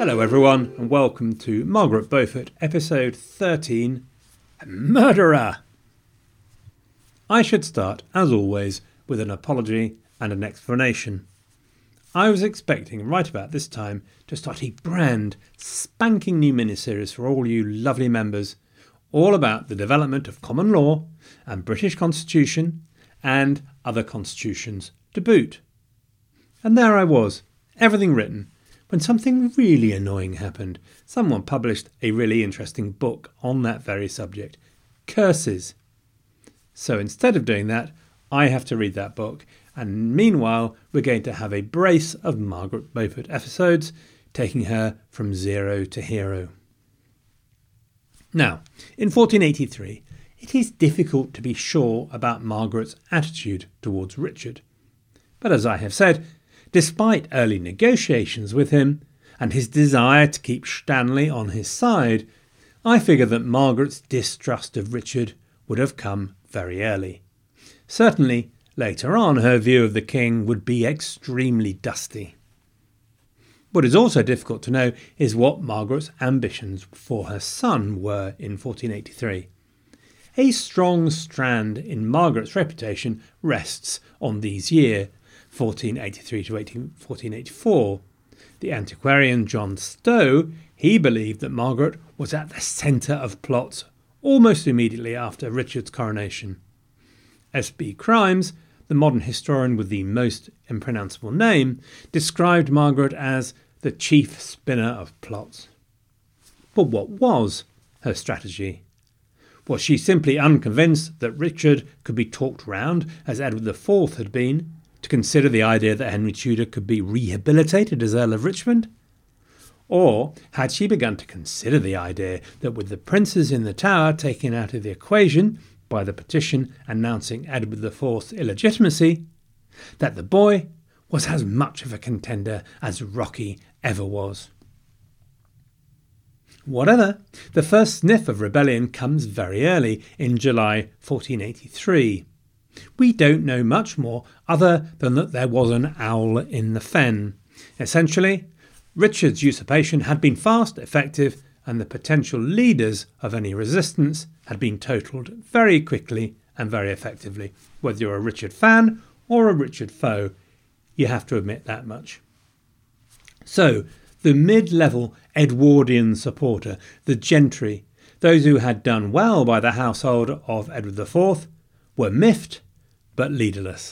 Hello everyone and welcome to Margaret Beaufort, episode 13, Murderer! I should start, as always, with an apology and an explanation. I was expecting right about this time to start a brand spanking new miniseries for all you lovely members, all about the development of common law and British Constitution and other constitutions to boot. And there I was, everything written, when something really annoying happened. Someone published a really interesting book on that very subject, Curses. So instead of doing that, I have to read that book, and meanwhile we're going to have a brace of Margaret Beaufort episodes, taking her from zero to hero. Now, in 1483, it is difficult to be sure about Margaret's attitude towards Richard. But as I have said, despite early negotiations with him and his desire to keep Stanley on his side, I figure that Margaret's distrust of Richard would have come very early. Certainly, later on, her view of the king would be extremely dusty. What is also difficult to know is what Margaret's ambitions for her son were in 1483. A strong strand in Margaret's reputation rests on these years, 1483 to 1484. The antiquarian John Stowe, he believed that Margaret was at the centre of plots almost immediately after Richard's coronation. S.B. Crimes, the modern historian with the most impronounceable name, described Margaret as the chief spinner of plots. But what was her strategy? Was she simply unconvinced that Richard could be talked round, as Edward IV had been, to consider the idea that Henry Tudor could be rehabilitated as Earl of Richmond? Or had she begun to consider the idea that with the princes in the Tower taken out of the equation by the petition announcing Edward IV's illegitimacy, that the boy was as much of a contender as Rocky ever was? Whatever, the first sniff of rebellion comes very early, in July 1483. We don't know much more other than that there was an owl in the fen. Essentially, Richard's usurpation had been fast, effective, and the potential leaders of any resistance had been totalled very quickly and very effectively. Whether you're a Richard fan or a Richard foe, you have to admit that much. So, the mid-level Edwardian supporter, the gentry, those who had done well by the household of Edward IV, were miffed but leaderless.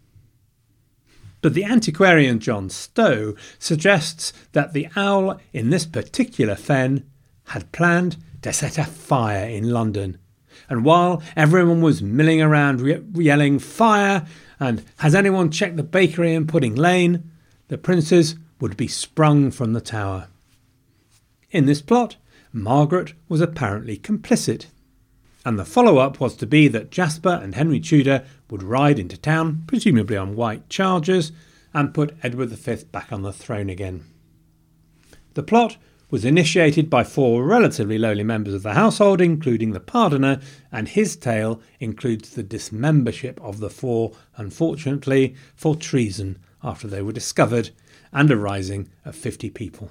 But the antiquarian John Stowe suggests that the owl in this particular fen had planned to set a fire in London. And while everyone was milling around yelling fire and has anyone checked the bakery in Pudding Lane, the princes would be sprung from the tower. In this plot, Margaret was apparently complicit, and the follow-up was to be that Jasper and Henry Tudor would ride into town, presumably on white chargers, and put Edward V back on the throne again. The plot was initiated by 4 relatively lowly members of the household, including the pardoner, and his tale includes the dismembership of the 4, unfortunately, for treason after they were discovered, and a rising of 50 people.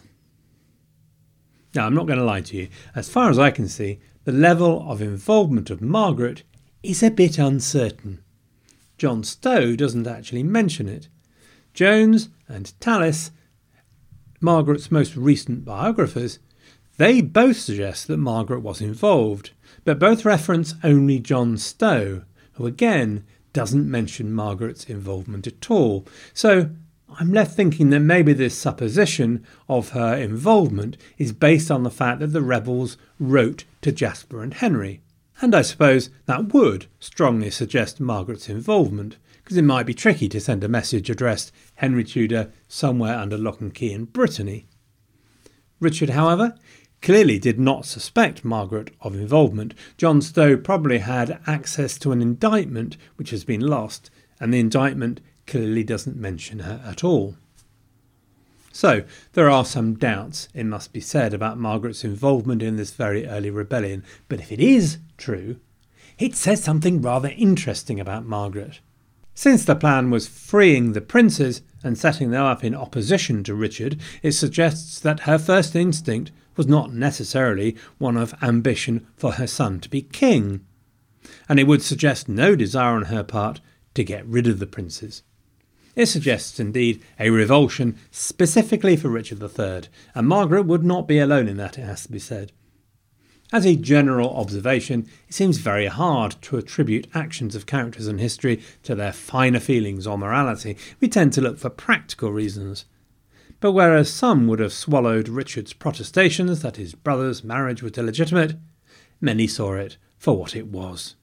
Now, I'm not going to lie to you. As far as I can see, the level of involvement of Margaret is a bit uncertain. John Stowe doesn't actually mention it. Jones and Tallis, Margaret's most recent biographers, they both suggest that Margaret was involved, but both reference only John Stowe, who again doesn't mention Margaret's involvement at all. So I'm left thinking that maybe this supposition of her involvement is based on the fact that the rebels wrote to Jasper and Henry. And I suppose that would strongly suggest Margaret's involvement, because it might be tricky to send a message addressed Henry Tudor somewhere under lock and key in Brittany. Richard, however, clearly did not suspect Margaret of involvement. John Stowe probably had access to an indictment which has been lost, and the indictment clearly doesn't mention her at all. So there are some doubts, it must be said, about Margaret's involvement in this very early rebellion, but if it is true, it says something rather interesting about Margaret. Since the plan was freeing the princes and setting them up in opposition to Richard, it suggests that her first instinct was not necessarily one of ambition for her son to be king, and it would suggest no desire on her part to get rid of the princes. It suggests indeed a revulsion specifically for Richard III, and Margaret would not be alone in that, it has to be said. As a general observation, it seems very hard to attribute actions of characters in history to their finer feelings or morality. We tend to look for practical reasons. But whereas some would have swallowed Richard's protestations that his brother's marriage was illegitimate, many saw it for what it was.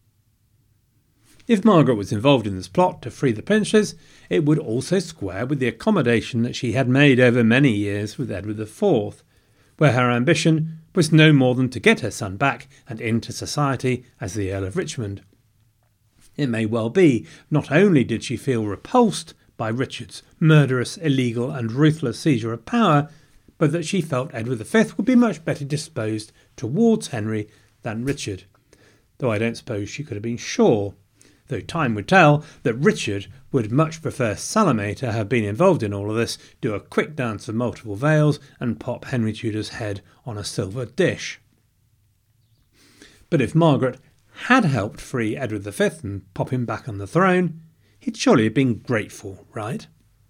If Margaret was involved in this plot to free the princes, it would also square with the accommodation that she had made over many years with Edward IV, where her ambition was no more than to get her son back and into society as the Earl of Richmond. It may well be not only did she feel repulsed by Richard's murderous, illegal and ruthless seizure of power, but that she felt Edward V would be much better disposed towards Henry than Richard, though I don't suppose she could have been sure, though time would tell that Richard would much prefer Salome to have been involved in all of this, do a quick dance of multiple veils and pop Henry Tudor's head on a silver dish. But if Margaret had helped free Edward V and pop him back on the throne, he'd surely have been grateful, right?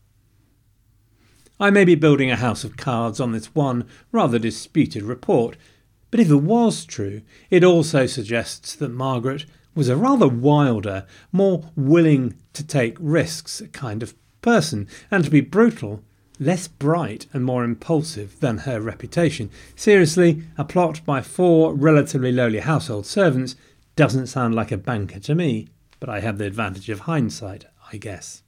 I may be building a house of cards on this one rather disputed report, but if it was true, it also suggests that Margaret was a rather wilder, more willing to take risks kind of person, and to be brutal, less bright and more impulsive than her reputation. Seriously, a plot by 4 relatively lowly household servants doesn't sound like a banker to me, but I have the advantage of hindsight, I guess.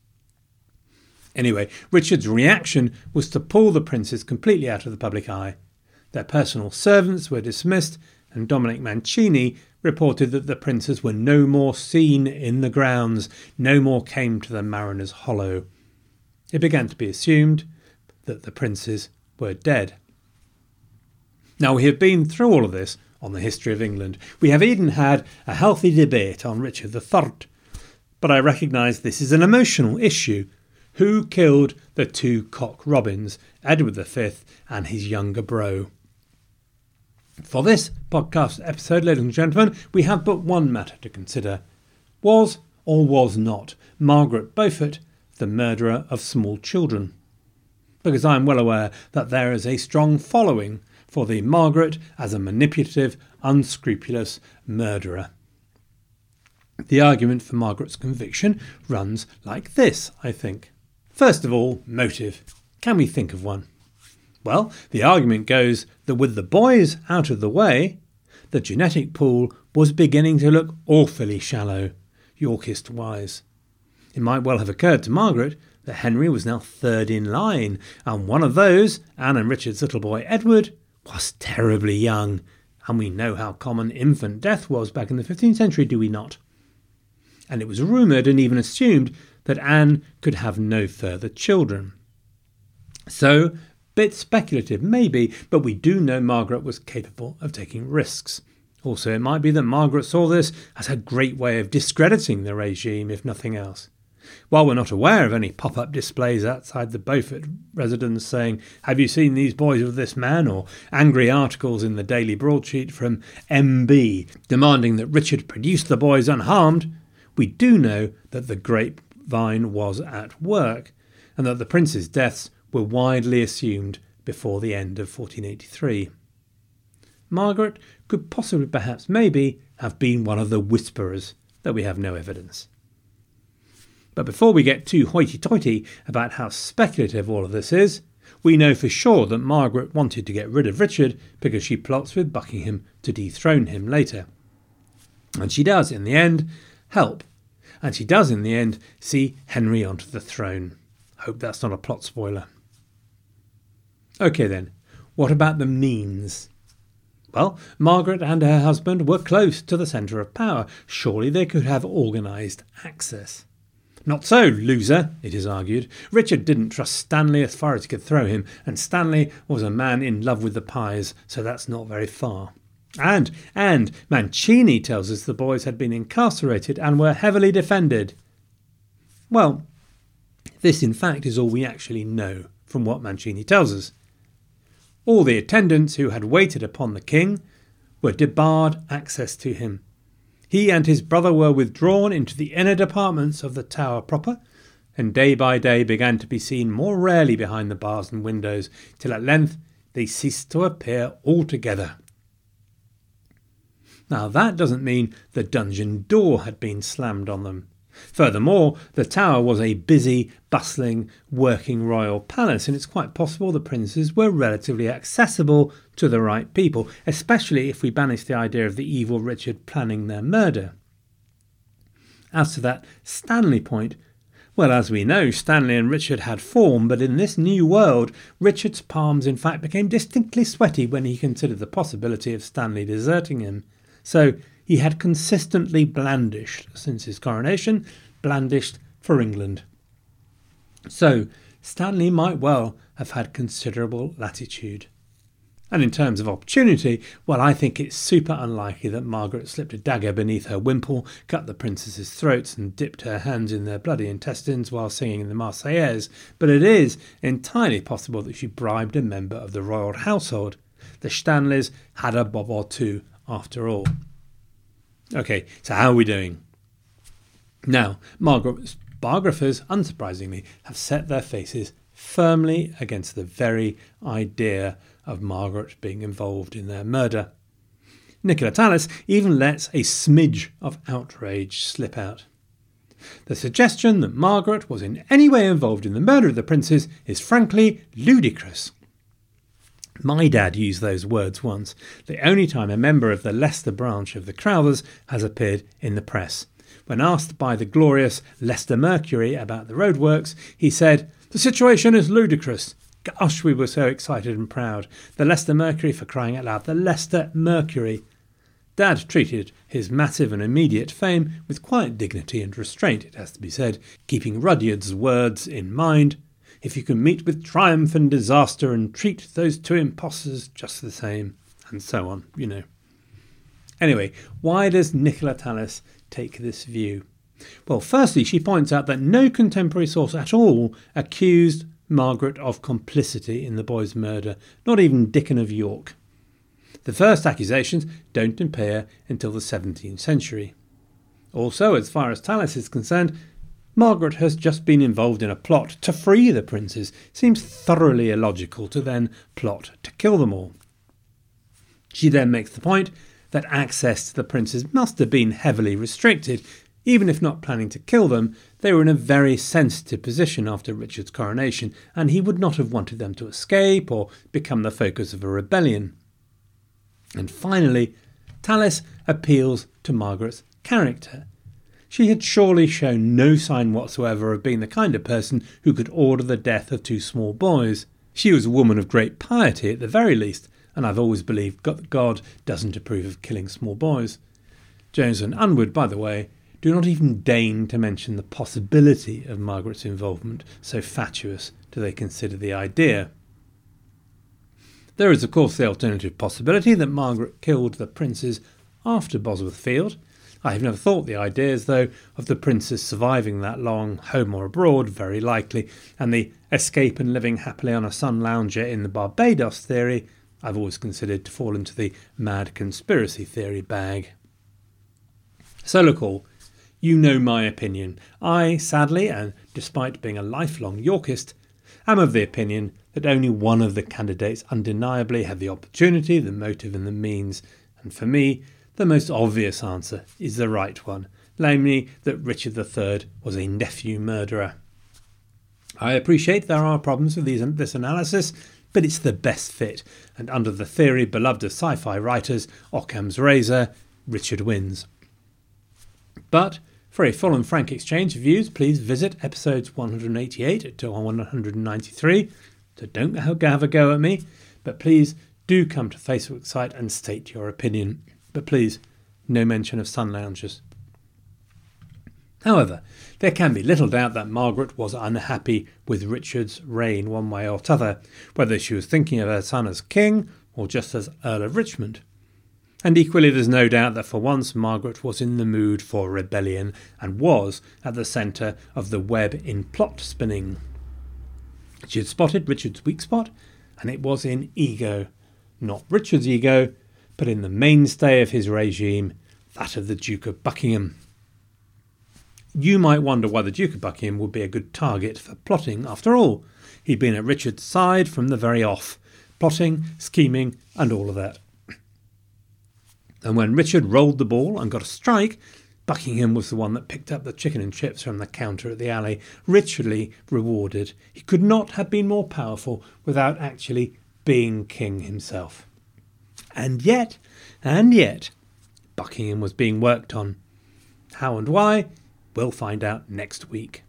Anyway, Richard's reaction was to pull the princes completely out of the public eye. Their personal servants were dismissed, and Dominic Mancini reported that the princes were no more seen in the grounds, no more came to the Mariner's Hollow. It began to be assumed that the princes were dead. Now, we have been through all of this on the history of England. We have even had a healthy debate on Richard III. But I recognise this is an emotional issue. Who killed the 2 cock robins, Edward V and his younger bro? For this podcast episode, ladies and gentlemen, we have but one matter to consider. Was or was not Margaret Beaufort the murderer of small children? Because I am well aware that there is a strong following for the Margaret as a manipulative, unscrupulous murderer. The argument for Margaret's conviction runs like this, I think. First of all, motive. Can we think of one? Well, the argument goes that with the boys out of the way, the genetic pool was beginning to look awfully shallow, Yorkist-wise. It might well have occurred to Margaret that Henry was now 3rd in line, and one of those, Anne and Richard's little boy Edward, was terribly young, and we know how common infant death was back in the 15th century, do we not? And it was rumoured and even assumed that Anne could have no further children. So, bit speculative maybe, but we do know Margaret was capable of taking risks. Also, it might be that Margaret saw this as a great way of discrediting the regime, if nothing else. While we're not aware of any pop-up displays outside the Beaufort residence saying, "Have you seen these boys with this man?" or angry articles in the Daily Broadsheet from MB demanding that Richard produce the boys unharmed, we do know that the grapevine was at work, and that the princes' deaths were widely assumed before the end of 1483. Margaret could possibly, perhaps maybe, have been one of the whisperers, though we have no evidence. But before we get too hoity-toity about how speculative all of this is, we know for sure that Margaret wanted to get rid of Richard because she plots with Buckingham to dethrone him later. And she does, in the end, help. And she does, in the end, see Henry onto the throne. Hope that's not a plot spoiler. OK then, what about the means? Well, Margaret and her husband were close to the centre of power. Surely they could have organised access. Not so, loser, it is argued. Richard didn't trust Stanley as far as he could throw him, and Stanley was a man in love with the pies, so that's not very far. And Mancini tells us the boys had been incarcerated and were heavily defended. Well, this in fact is all we actually know from what Mancini tells us. All the attendants who had waited upon the king were debarred access to him. He and his brother were withdrawn into the inner departments of the tower proper, and day by day began to be seen more rarely behind the bars and windows, till at length they ceased to appear altogether. Now that doesn't mean the dungeon door had been slammed on them. Furthermore, the tower was a busy, bustling, working royal palace, and it's quite possible the princes were relatively accessible to the right people, especially if we banish the idea of the evil Richard planning their murder. As to that Stanley point, well, as we know, Stanley and Richard had form, but in this new world, Richard's palms in fact became distinctly sweaty when he considered the possibility of Stanley deserting him. So he had consistently blandished, since his coronation, blandished for England. So Stanley might well have had considerable latitude. And in terms of opportunity, well, I think it's super unlikely that Margaret slipped a dagger beneath her wimple, cut the princesses' throats and dipped her hands in their bloody intestines while singing the Marseillaise, but it is entirely possible that she bribed a member of the royal household. The Stanleys had a bob or two after all. Okay, so how are we doing? Now, Margaret's biographers, unsurprisingly, have set their faces firmly against the very idea of Margaret being involved in their murder. Nicola Tallis even lets a smidge of outrage slip out. The suggestion that Margaret was in any way involved in the murder of the princes is frankly ludicrous. My dad used those words once, the only time a member of the Leicester branch of the Crowthers has appeared in the press. When asked by the glorious Leicester Mercury about the roadworks, he said, "The situation is ludicrous." Gosh, we were so excited and proud. The Leicester Mercury, for crying out loud, the Leicester Mercury. Dad treated his massive and immediate fame with quiet dignity and restraint, it has to be said, keeping Rudyard's words in mind. If you can meet with triumph and disaster and treat those two impostors just the same, and so on, you know. Anyway, why does Nicola Tallis take this view? Well, firstly, she points out that no contemporary source at all accused Margaret of complicity in the boy's murder, not even Dickon of York. The first accusations don't appear until the 17th century. Also, as far as Tallis is concerned, Margaret has just been involved in a plot to free the princes. Seems thoroughly illogical to then plot to kill them all. She then makes the point that access to the princes must have been heavily restricted. Even if not planning to kill them, they were in a very sensitive position after Richard's coronation, and he would not have wanted them to escape or become the focus of a rebellion. And finally, Tallis appeals to Margaret's character. She had surely shown no sign whatsoever of being the kind of person who could order the death of two small boys. She was a woman of great piety at the very least, and I've always believed that God doesn't approve of killing small boys. Jones and Unwin, by the way, do not even deign to mention the possibility of Margaret's involvement, so fatuous do they consider the idea. There is, of course, the alternative possibility that Margaret killed the princes after Bosworth Field. I have never thought the ideas, though, of the princes surviving that long, home or abroad, very likely, and the escape and living happily on a sun lounger in the Barbados theory, I've always considered to fall into the mad conspiracy theory bag. So look all, you know my opinion. I, sadly, and despite being a lifelong Yorkist, am of the opinion that only one of the candidates undeniably had the opportunity, the motive and the means, and for me, the most obvious answer is the right one, namely that Richard III was a nephew murderer. I appreciate there are problems with this analysis, but it's the best fit, and under the theory beloved of sci-fi writers, Occam's razor, Richard wins. But for a full and frank exchange of views, please visit episodes 188 to 193, so don't have a go at me, but please do come to the Facebook site and state your opinion. But please, no mention of sun loungers. However, there can be little doubt that Margaret was unhappy with Richard's reign one way or t'other, whether she was thinking of her son as king or just as Earl of Richmond. And equally, there's no doubt that for once Margaret was in the mood for rebellion and was at the centre of the web in plot spinning. She had spotted Richard's weak spot, and it was in ego. Not Richard's ego, but in the mainstay of his regime, that of the Duke of Buckingham. You might wonder why the Duke of Buckingham would be a good target for plotting. After all, he'd been at Richard's side from the very off, plotting, scheming, and all of that. And when Richard rolled the ball and got a strike, Buckingham was the one that picked up the chicken and chips from the counter at the alley, richly rewarded. He could not have been more powerful without actually being king himself. And yet, Buckingham was being worked on. How and why? We'll find out next week.